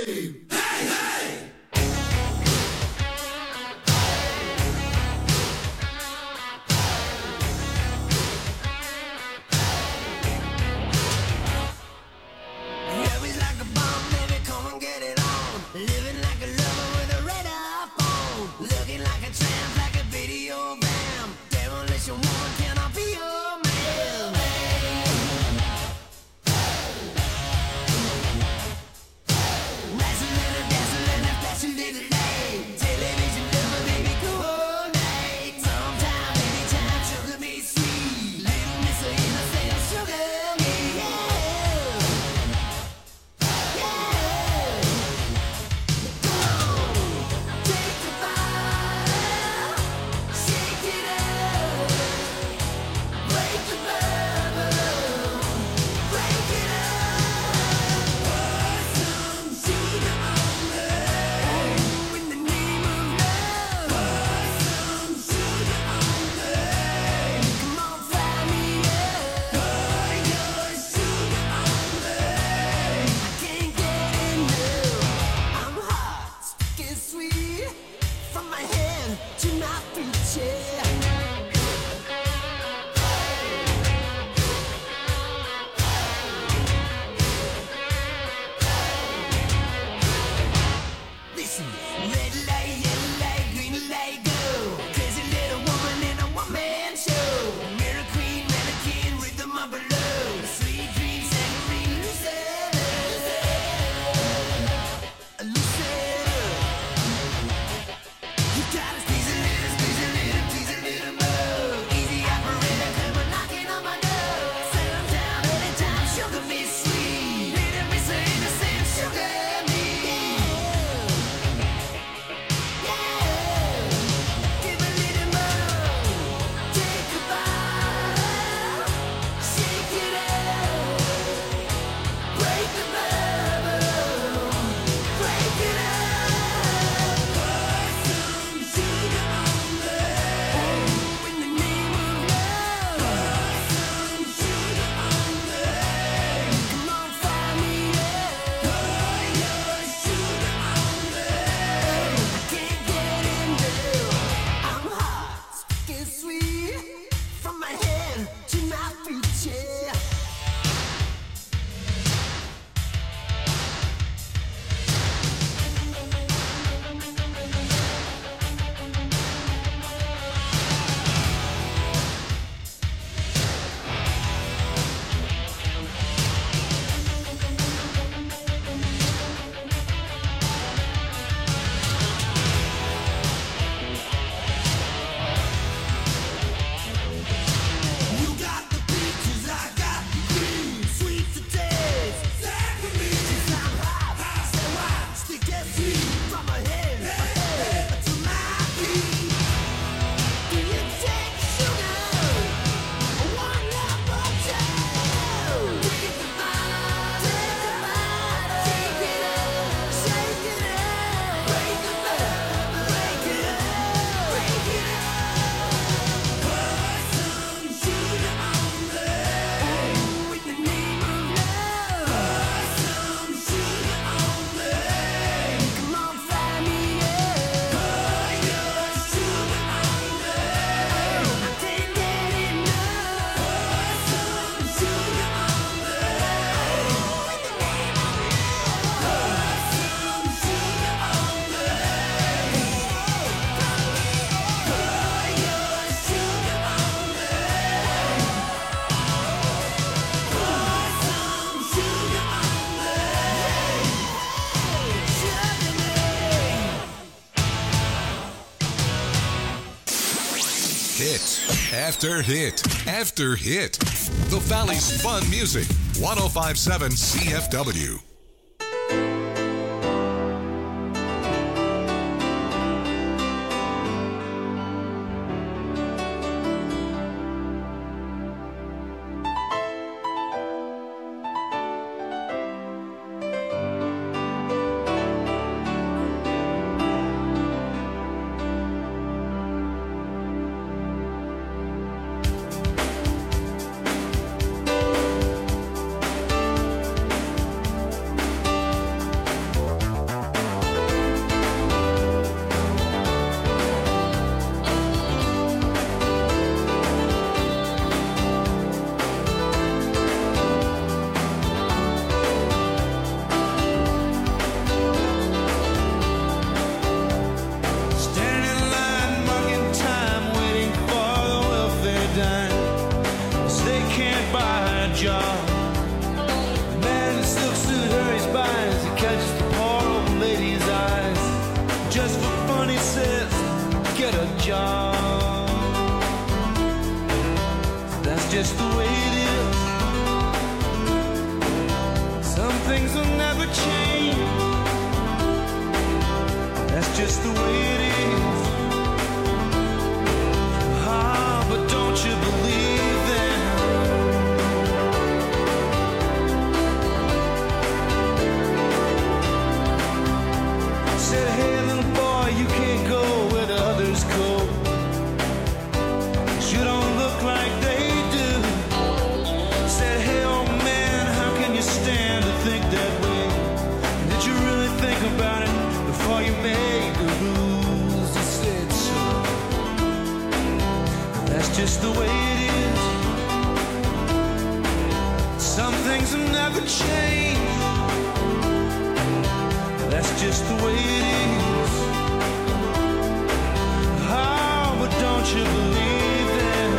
Hit after hit after hit. The Valley's fun music. 105.7 CFW. just the way it is. Ah, but don't you believe them? Said, hey little boy, you can't go where the others go. You don't look like they do. Said, hey old man, how can you stand to think that way? Did you really think about it before you made the rules? He said so. That's just the way it is. Some things will never change. That's just the way it is. Oh, but don't you believe them?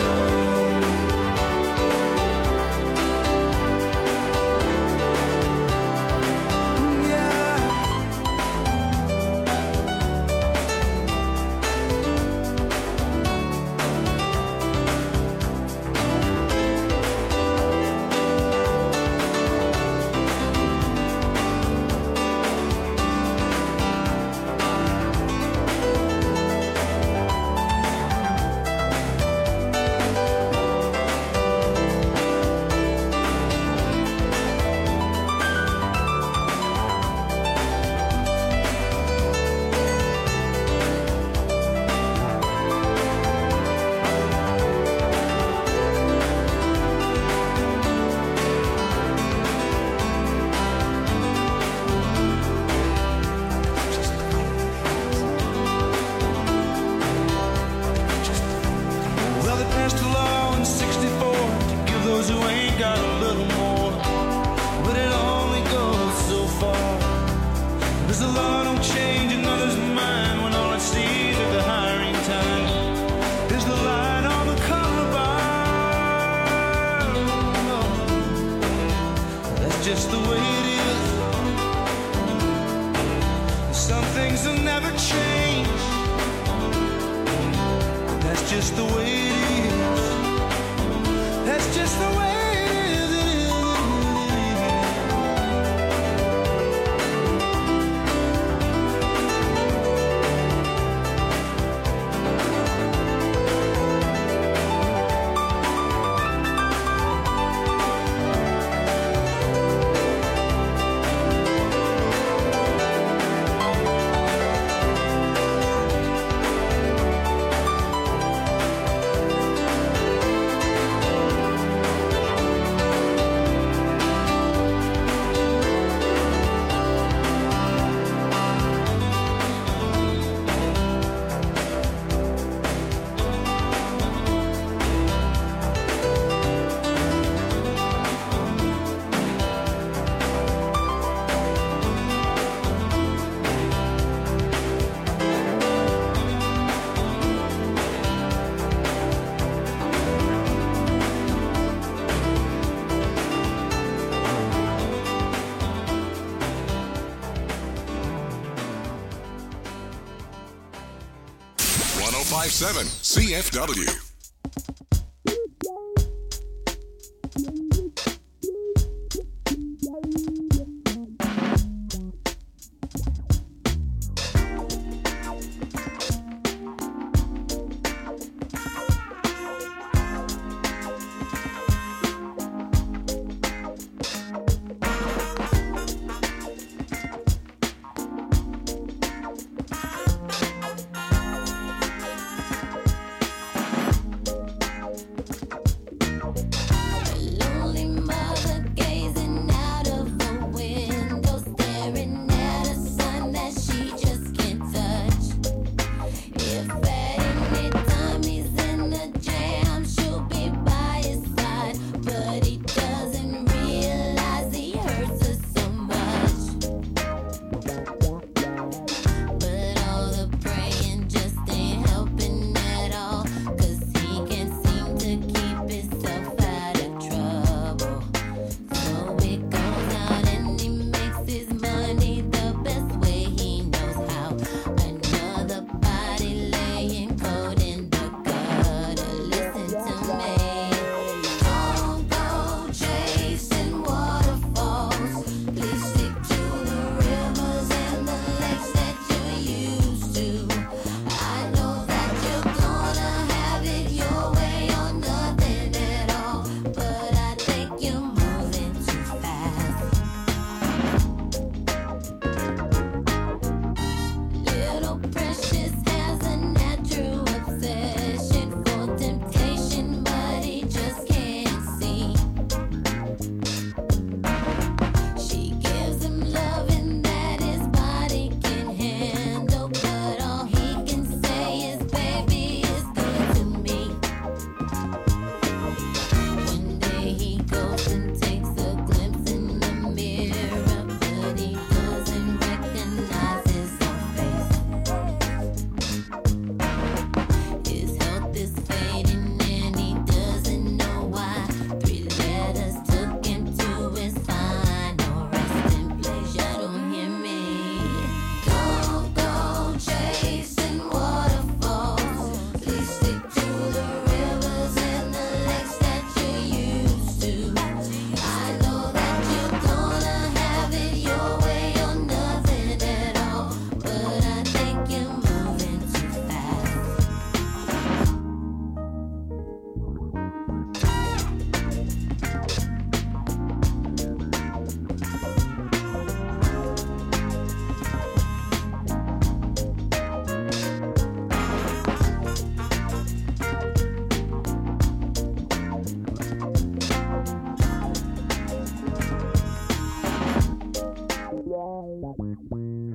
Just the way it is. Some things will never change. That's just the way it is. That's just the way it is. CFW.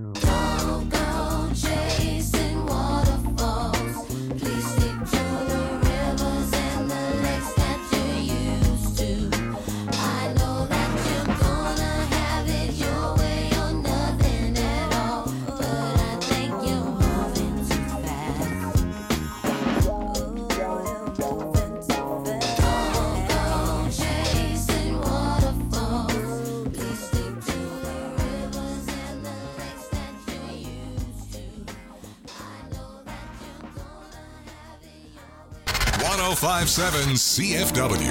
1057 CFW.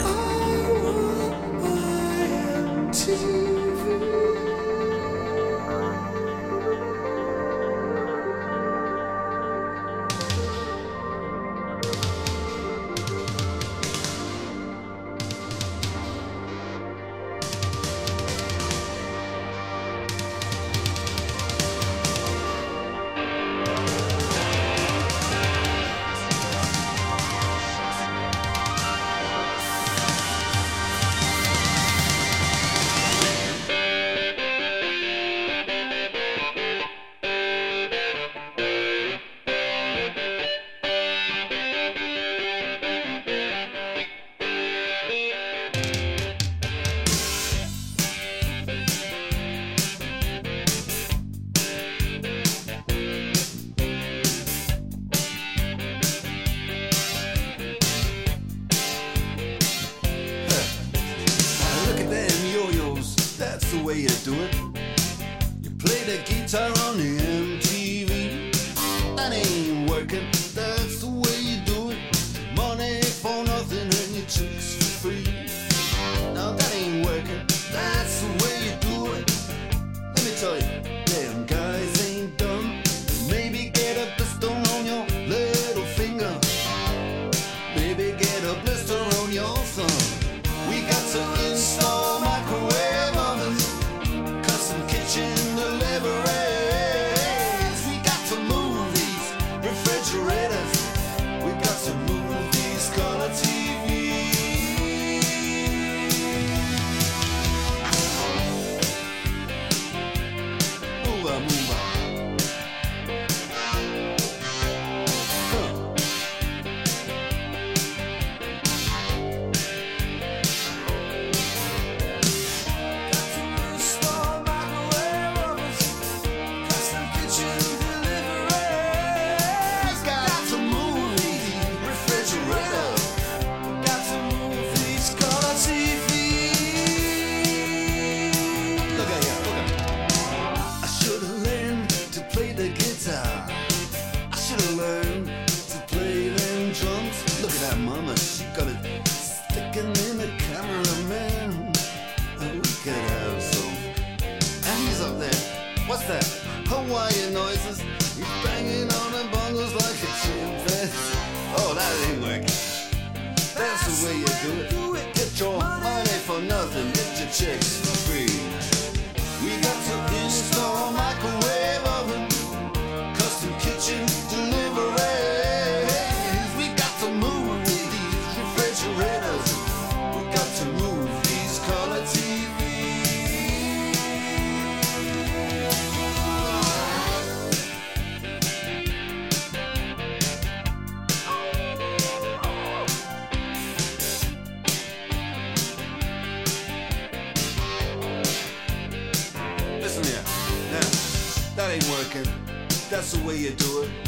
That's the way you do it.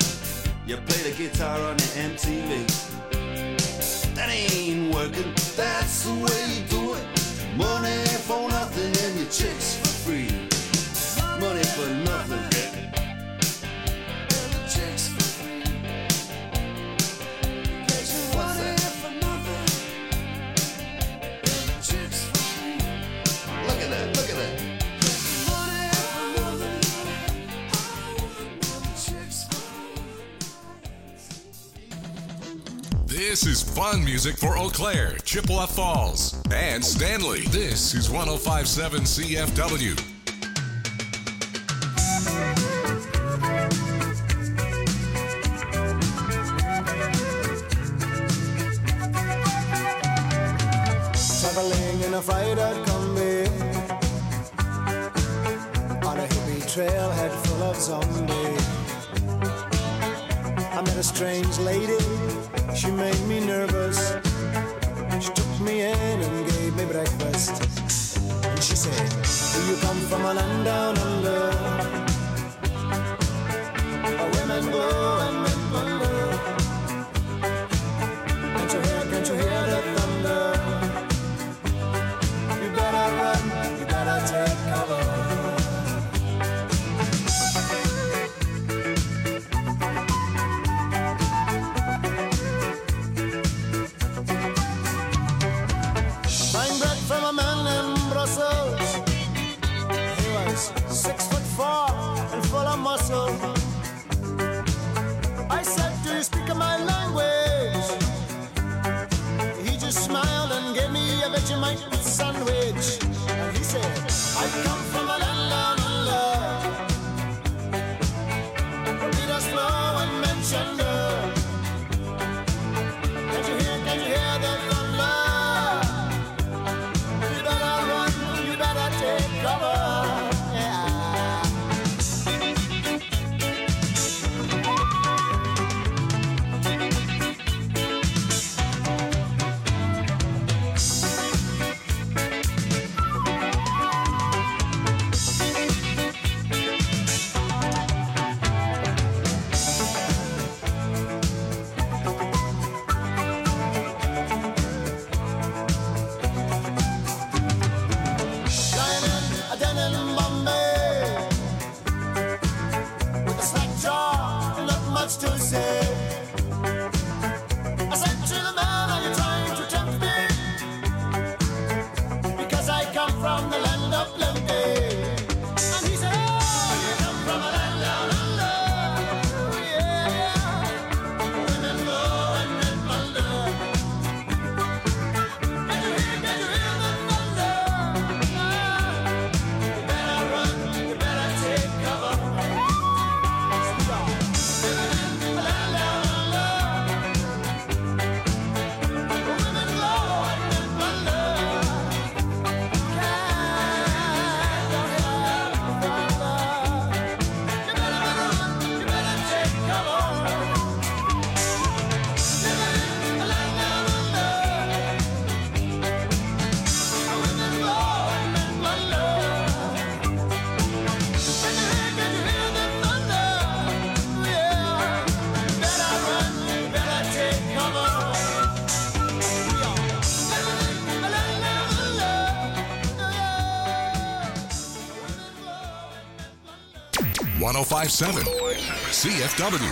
You play the guitar on the MTV. That ain't working. That's the way you do it. Money for nothing and your chicks for free. Money for nothing and your chicks for free. What's that? For nothing and your chicks for free. Look at that. Look at that. This is fun music for Eau Claire, Chippewa Falls, and Stanley. This is 1057 CFW. Traveling in a freighter combi on a hippie trailhead full of zombies. I met a strange lady, she made me nervous. She took me in and gave me breakfast. And she said, do you come from a land down under? Where women go and men wonder. Can't you hear the thunder? You better run, you better take cover. Buying bread from a man in Brussels. He was 6'4" and full of muscle. I said, do you speak my language? He just smiled and gave me a Vegemite sandwich. And he said, I come from a land down under, where leaders flow and men gender. Can't you hear the thunder? You better run, you better take cover. To say, I said to the man, are you trying to tempt me? Because I come from the land of plenty. And he said, oh, you come from a land down under. Yeah, women go and men wonder. Can you hear the thunder? You better run, you better take cover. .1057 CFW.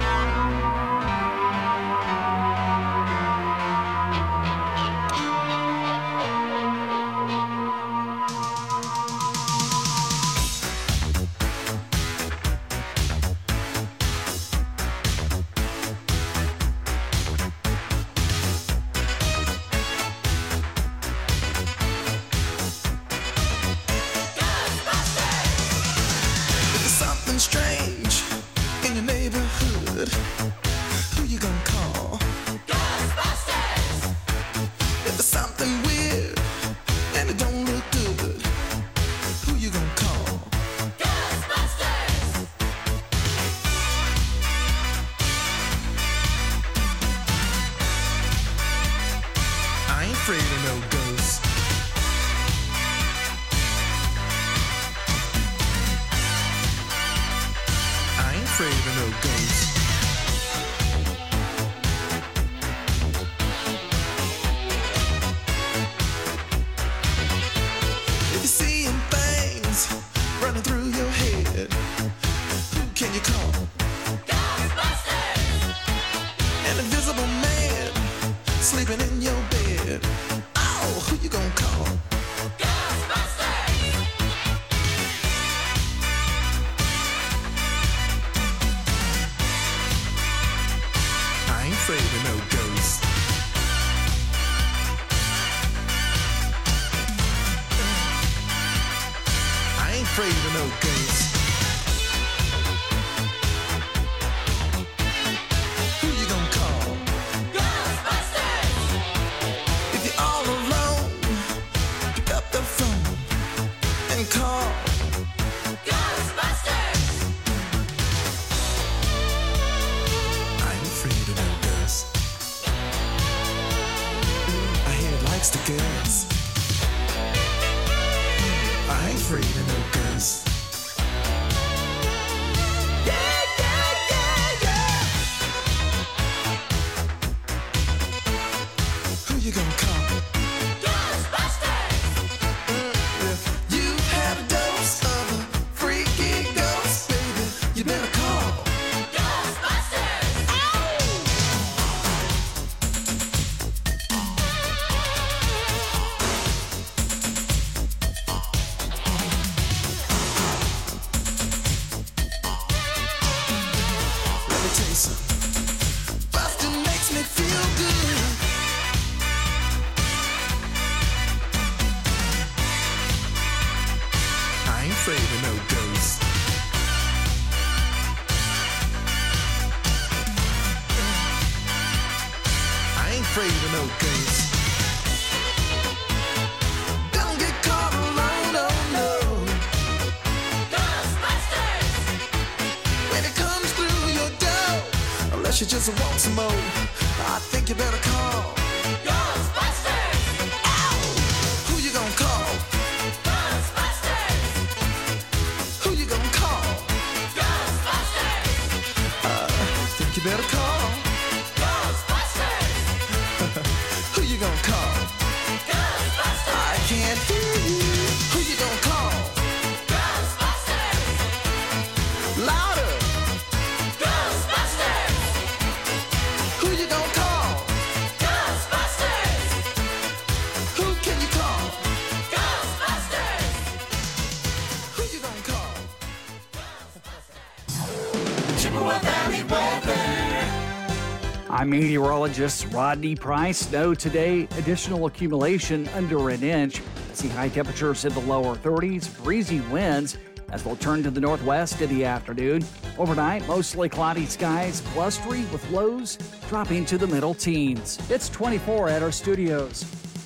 Strange in your neighborhood. Who you gonna call? Ghostbusters! If there's something weird and it don't look good, who you gonna call? Ghostbusters! I ain't afraid of no ghosts. Afraid of no ghosts. If you're seeing things running through your head, who can you call? Ghostbusters! An invisible man sleeping in your bed. Oh, who you gonna call? Afraid of no ghosts. I ain't afraid of no ghosts. Who you gonna call? Ghostbusters! If you're all alone, pick up the phone and call Ghostbusters! afraid of no games. Don't get caught alone, oh no. Ghostbusters! When it comes through your door, unless you just want some more, I think you better call Ghostbusters! Ow! Who you gonna call? Ghostbusters! Who you gonna call? Ghostbusters! Think you better call Ghostbusters! Who you gonna call? Ghostbusters! I can't hear you. Who you gonna call? Ghostbusters! Louder! Ghostbusters! Who you gonna call? Ghostbusters! Who can you call? Ghostbusters! Who you gonna call? Chippewa Valley weather. I'm meteorologist Rodney Price. Snow today, additional accumulation under an inch. See high temperatures in the lower 30s, breezy winds as we'll turn to the northwest in the afternoon. Overnight, mostly cloudy skies, blustery with lows dropping to the middle teens. It's 24 at our studios.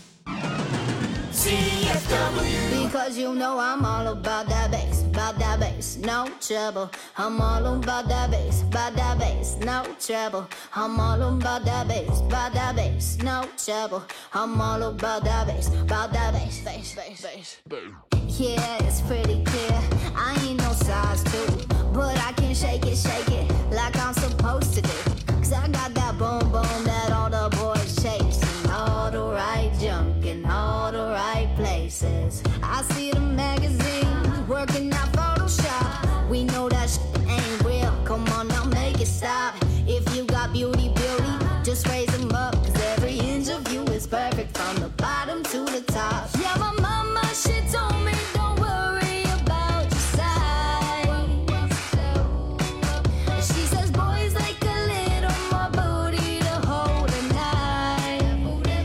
CFW. Because you know I'm all about that bass, no trouble. I'm all about that bass, no trouble. I'm all about that bass, no trouble. I'm all about that bass, bass. Yeah, it's pretty clear. I ain't no size 2, but I can shake it like I'm supposed to do. 'Cause I got that boom boom that all the boys chase, and all the right junk in all the right places. I see the magazines working out Photoshop. We know that shit ain't real. Come on now, make it stop. If you got beauty, just raise them up. 'Cause every inch of you is perfect from the bottom to the top. Yeah, my mama, she told me don't worry about your size. She says boys like a little more booty to hold at night.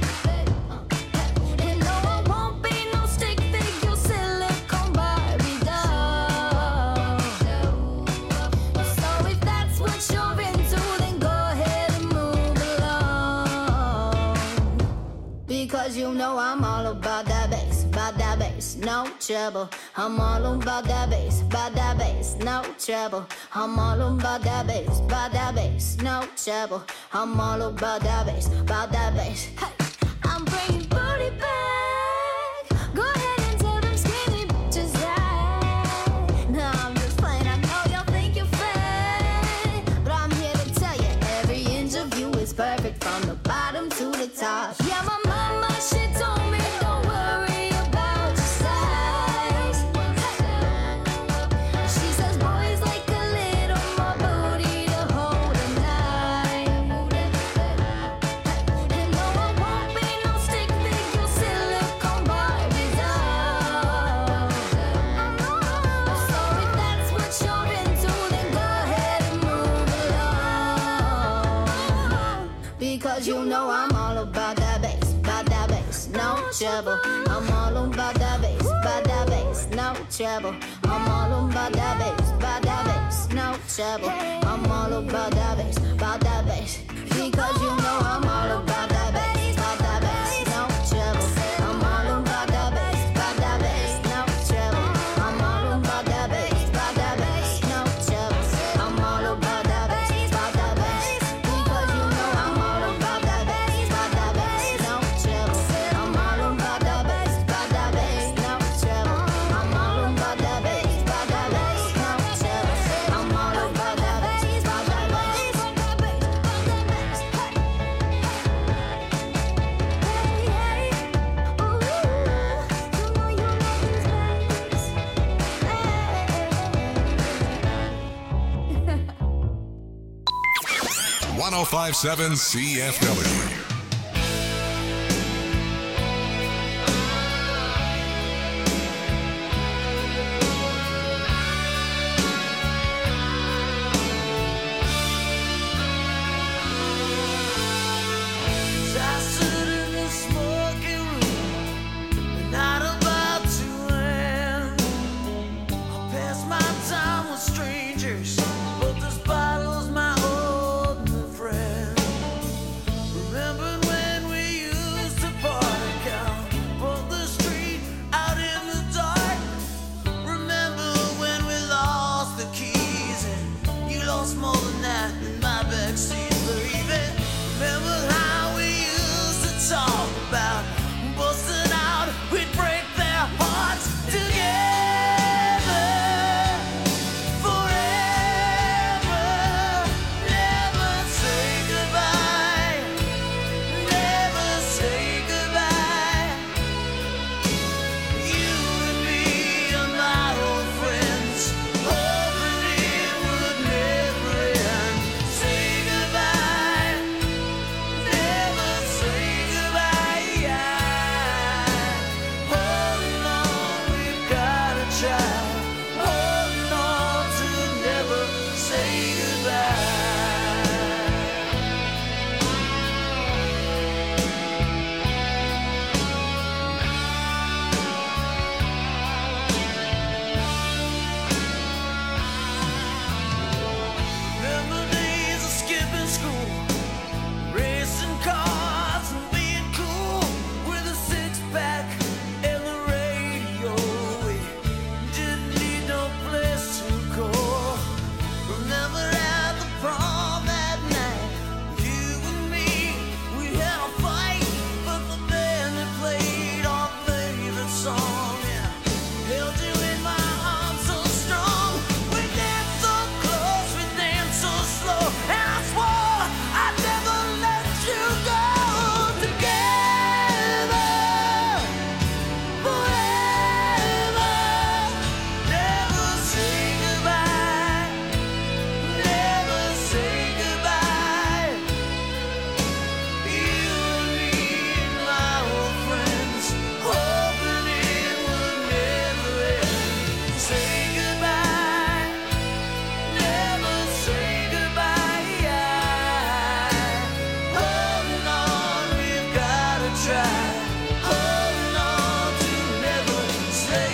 And no, I won't be no stick figure silicone Barbie doll. So if that's what you're into, then go ahead and move along. Because you know I'm all about that bass, no trouble. I'm all about that bass, no trouble. I'm all about that bass, no trouble. I'm all about that bass, Hey, I'm bringing booty back. Go ahead and tell them skinny bitches that. No, I'm just playing. I know y'all think you're fat, but I'm here to tell you every inch of you is perfect from the bottom to the top. Yeah, my mama, she told me don't worry about your size. She says boys like a little more booty to hold at night. And no, I won't be no stick figure silicone Barbie doll. So if that's what you're into, then go ahead and move along. Because you know I'm all about that bass, no trouble. I'm all about that bass, no trouble. I'm all about that bass, no trouble. I'm all about that bass, because you know I'm all about that bass, no trouble. I'm all about that bass, no trouble. I'm all about that bass, no trouble. I'm all about that bass, because you know I'm all about that bass, no trouble. I'm all about that bass, no trouble. I'm all about that bass, no trouble. I'm all about that bass, Hey. 1057 CFW. But this bottle's my old friend. Remember was more than that in my backseat, baby. Remember how we used to talk about busting out, we'd break their hearts together forever. Never say goodbye, never say goodbye. You and me are my old friends, hoping it would never end. Say goodbye, never say goodbye. Holding on, we've gotta try. Holding on to never say goodbye. Remember days of skipping school, racing cars and being cool with a six-pack and the radio. We didn't need no place to go. Remember at the prom that night, you and me, we had a fight, but the band that played our favorite song, yeah, held you in my arms so strong. We danced so close, we danced so slow, and I swore I'd never let you go. Together forever, never say goodbye, never say goodbye. You and me and my old friends, hoping it would never end. Say goodbye, never say goodbye. Holding on, we've gotta try. Holding on to never say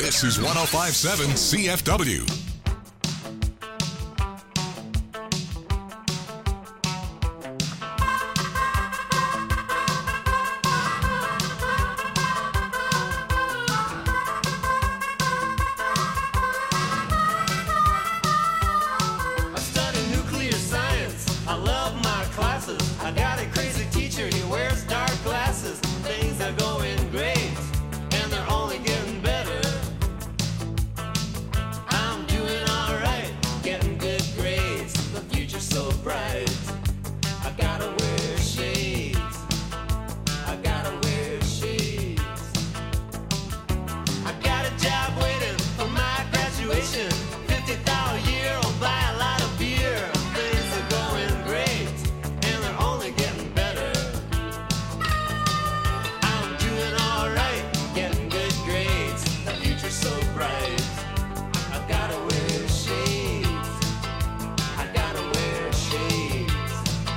This is 105.7 CFW. I study nuclear science. I love my classes. I got a crazy teacher. He wears dark glasses. Things are going great, and they're only getting better. I'm doing alright, getting good grades. The future's so bright. I gotta wear shades. I gotta wear shades. I got a job waiting for my graduation. $50 a year, I'll buy a lot of beer. Things are going great, and they're only getting better. I'm doing alright, getting good grades. The future's so bright. I gotta wear shades. I gotta wear shades.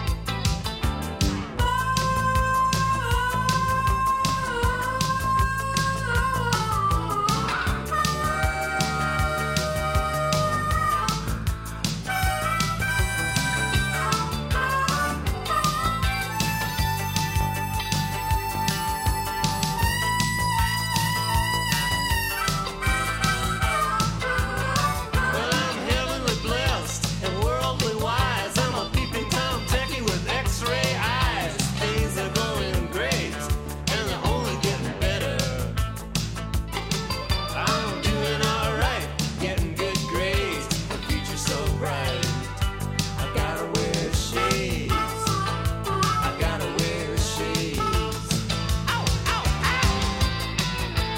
Well, I'm heavenly blessed and worldly wise. I'm a peeping Tom techie with X-ray eyes. Things are going great, and they're only getting better. I'm doing alright, getting good grades. The future's so bright. I gotta wear shades. I gotta wear shades. Ow, ow, ow!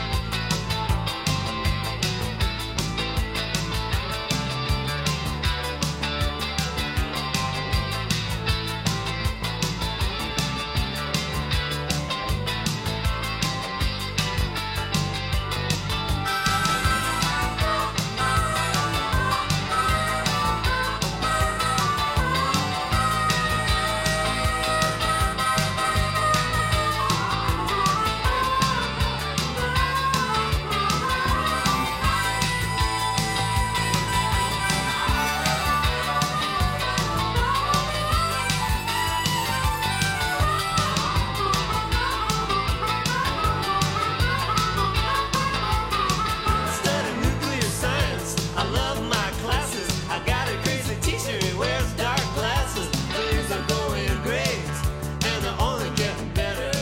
Study nuclear science. I love my classes. I got a crazy teacher. He wears dark glasses. Things are going great, and they're only getting better.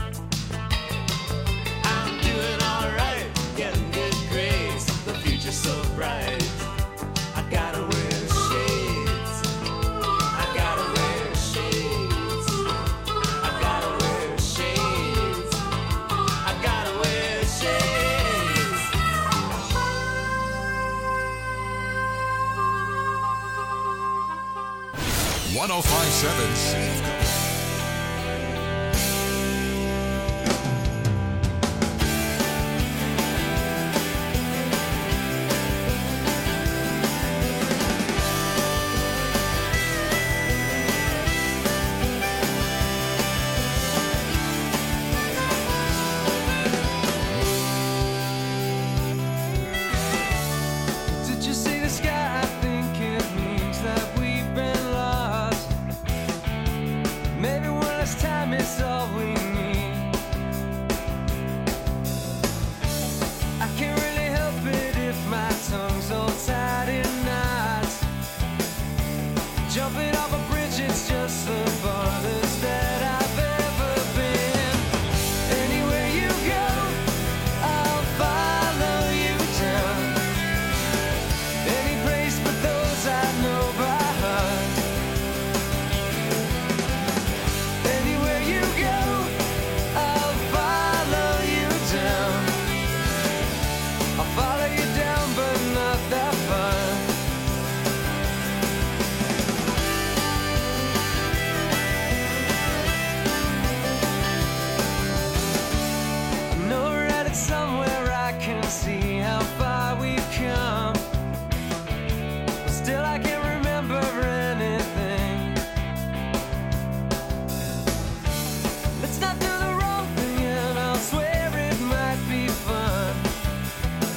I'm doing alright, getting good grades. The future's so bright. I gotta wear shades. I gotta wear shades. I gotta wear shades. I gotta wear shades. 105.7 CFW. Did you see the sky? I think it means that we've been lost. Maybe one last time is all we need. I can't really help it if my tongue's all tied in knots. Jumping off a bridge, it's just the farthest that I've ever been. Anywhere you go, I'll follow you down. Any place but those I know by heart. Anywhere you go, I'll follow you down. I'll follow you down, but not that far. I know we're headed somewhere I can see how far we've come. But still I can't remember anything. Let's not do the wrong thing, and I'll swear it might be fun.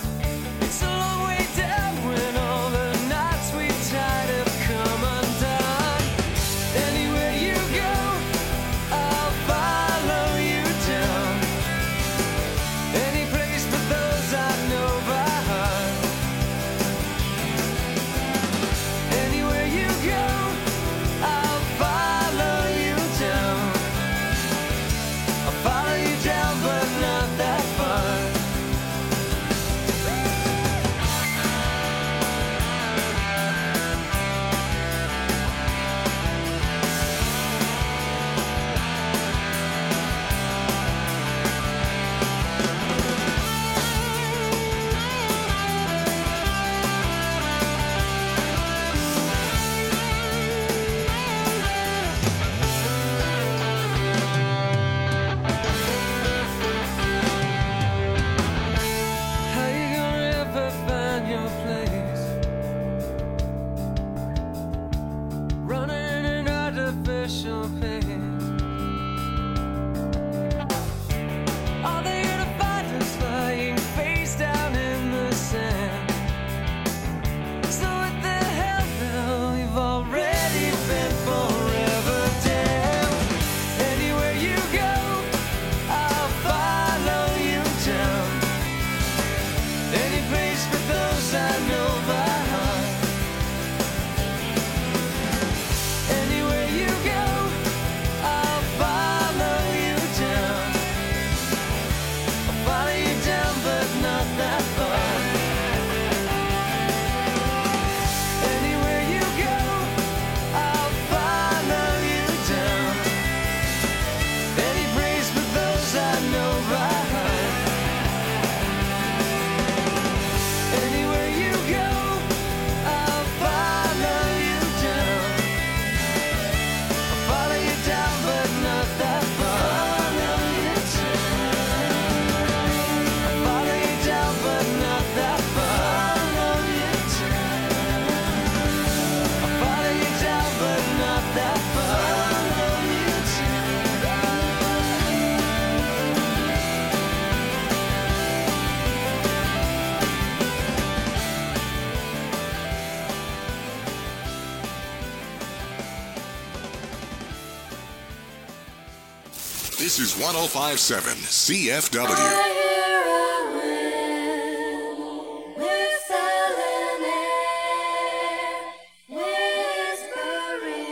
This is 105.7 CFW. I hear a wind whistling air, whispering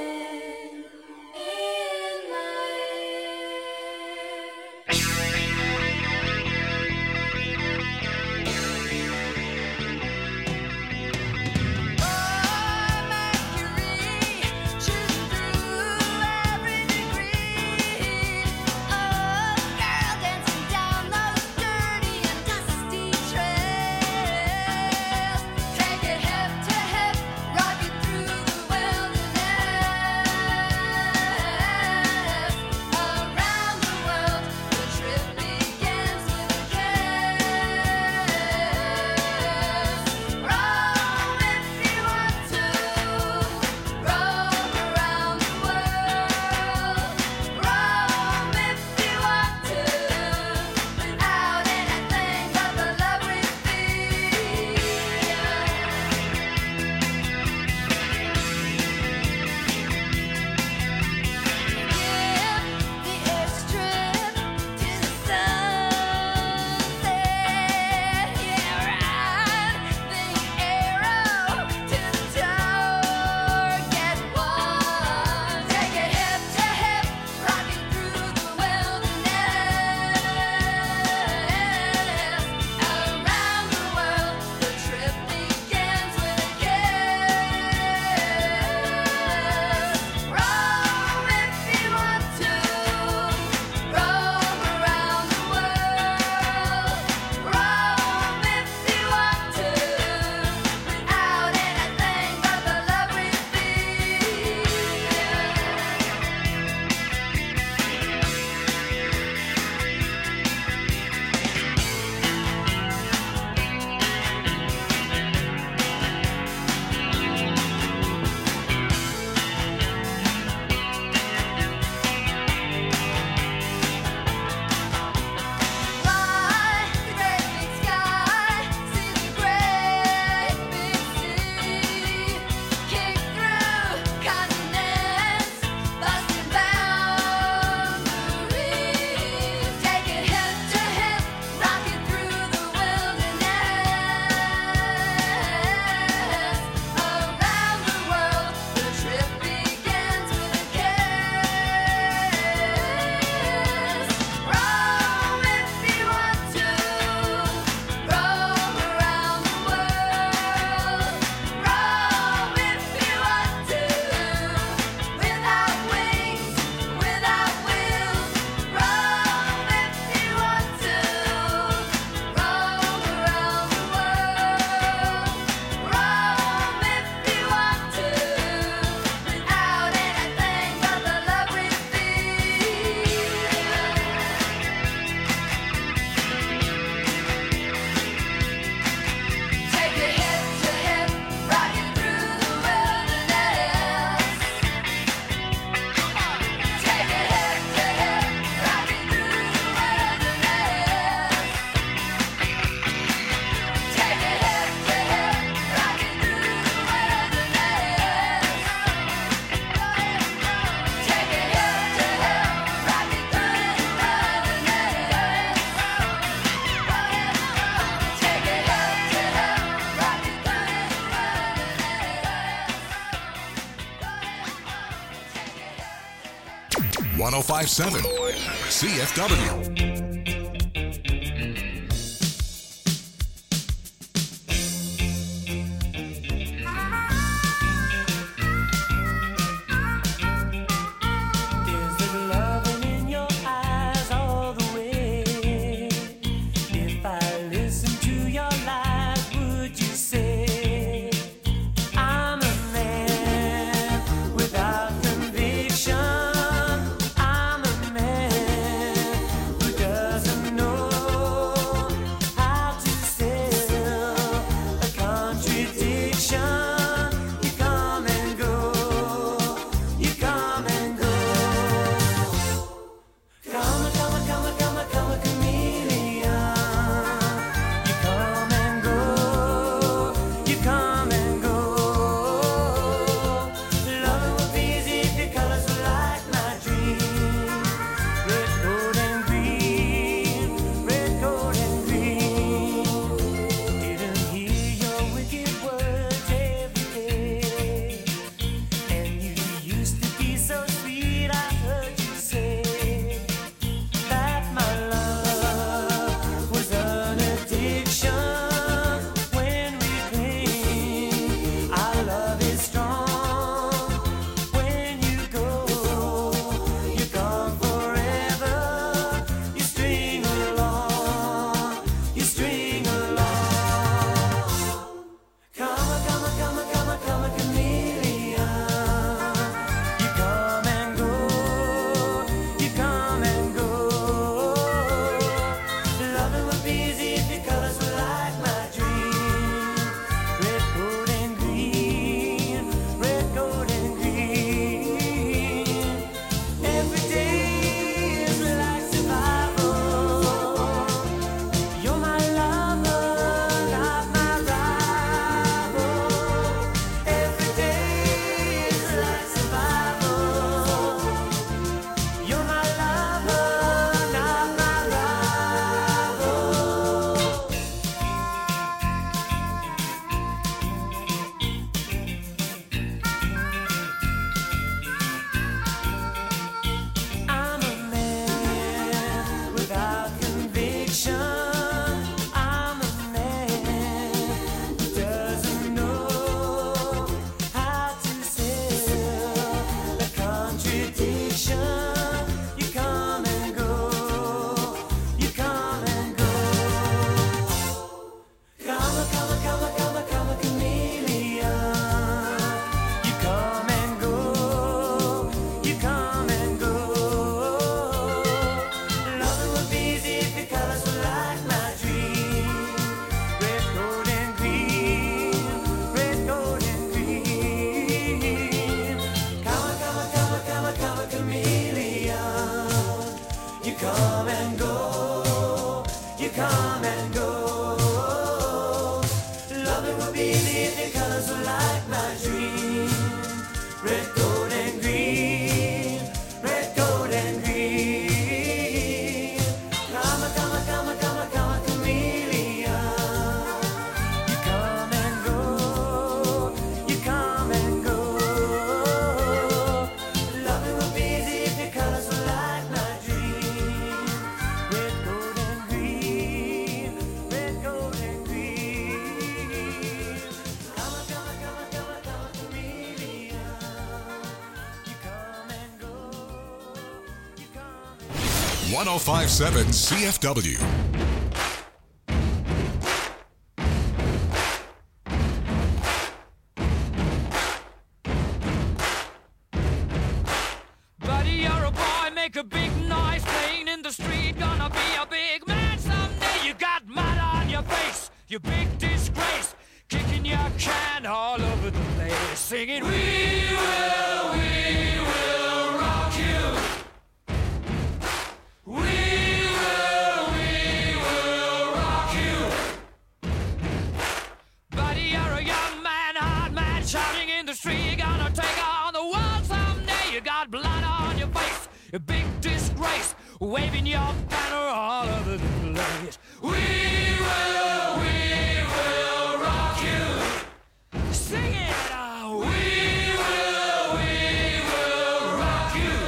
in my .1057 CFW. Without conviction, I'm a man who does 1057 CFW. Buddy, you're a boy, make a big noise playing in the street. Gonna be a big man someday. You got mud on your face, you big disgrace. Kicking your can all over the place, singing, we will rock you. We will rock you. Buddy, you're a young man, hard man, shouting in the street. You're gonna take on the world someday. You got blood on your face, a big disgrace, waving your banner all over the place. We will rock you. Sing it, we will rock you.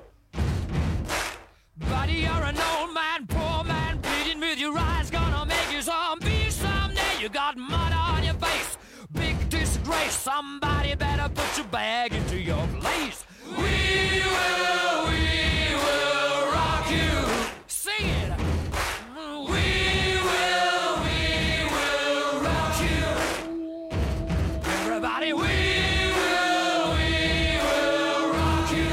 Buddy, you're an old man, poor man, bleeding with your eyes, gonna make you zombie someday. You got mud on your face, big disgrace. Somebody better put your bag into your place. We will rock you. Sing it. We will rock you. Everybody, we will rock you.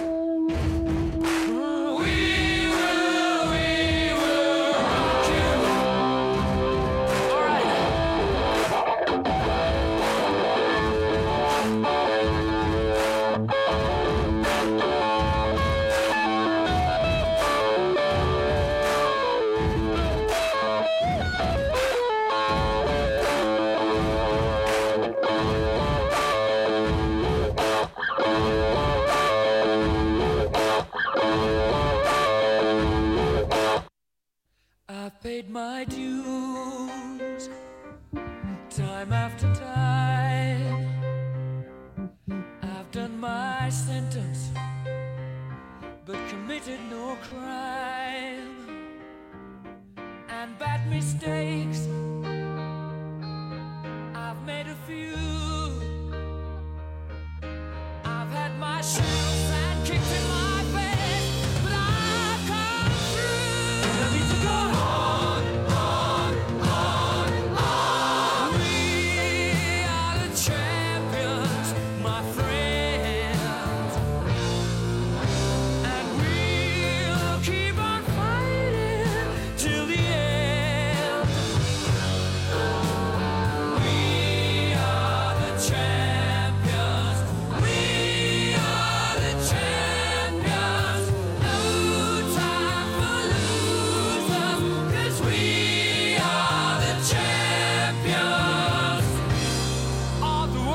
We will rock you. All right. I've paid my dues time after time. I've done my sentence, but committed no crime. And bad mistakes, I've made a few. I've had my share of sand kicked in my face, but I've come through. I need to go on. We are the champions, my friends, and we'll keep on fighting till the end. We are the champions. We are the champions. No time for losers, 'cause we are the champions of the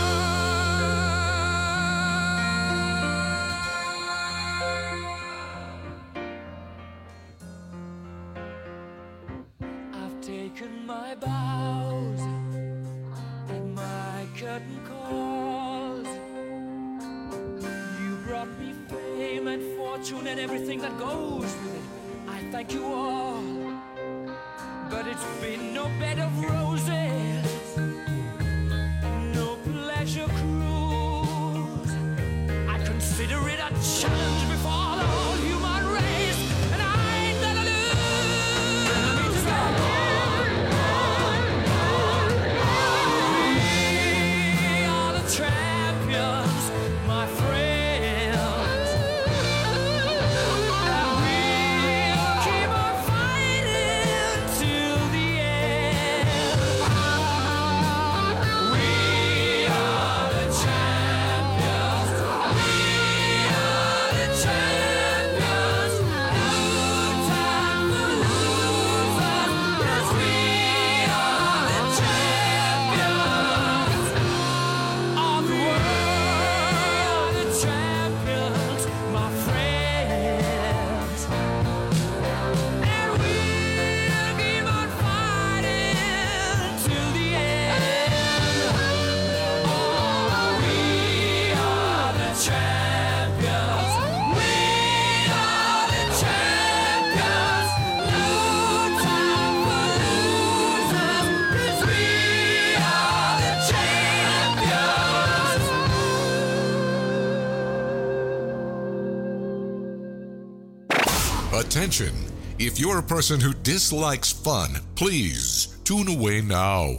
world. I've taken my bows and my curtain calls. You brought me fame and fortune and everything that goes with it. I thank you all, but it's been no bed of roses, no pleasure cruise. I consider it a challenge before the whole human race, and I ain't gonna lose. We are the champions, my friends, and we'll keep on fighting till the end. Attention! If you're a person who dislikes fun, please tune away now.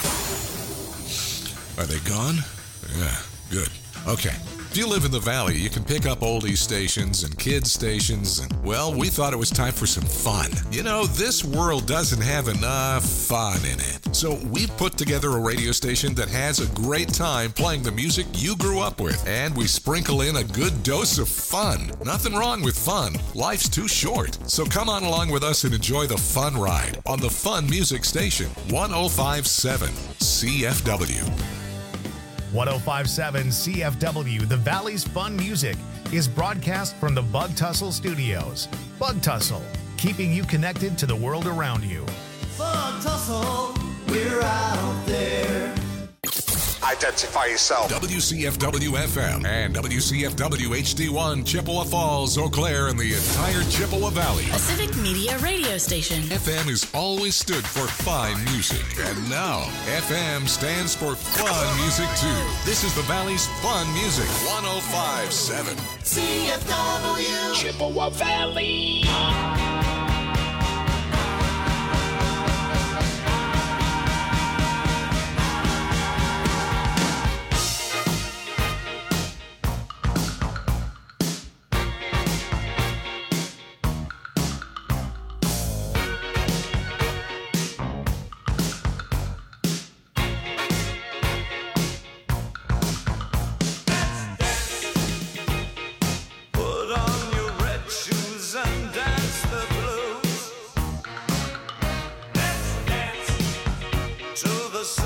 Are they gone? Yeah, good. Okay. If you live in the Valley, you can pick up oldies stations and kids stations, and, well, we thought it was time for some fun. You know, this world doesn't have enough fun in it. So we've put together a radio station that has a great time playing the music you grew up with, and we sprinkle in a good dose of fun. Nothing wrong with fun. Life's too short. So come on along with us and enjoy the fun ride on the Fun Music Station, 105.7 CFW. 105.7 CFW, the Valley's Fun Music, is broadcast from the Bug Tussle Studios. Bug Tussle, keeping you connected to the world around you. Bug Tussle, we're out there. Identify yourself. WCFW FM and WCFW HD1, Chippewa Falls, Eau Claire, and the entire Chippewa Valley. A civic media radio station. FM has always stood for fine music, and now FM stands for fun music too. This is the Valley's Fun Music, 105.7 CFW. Chippewa Valley. Put on your red shoes and dance the blues. Let's dance to the sun.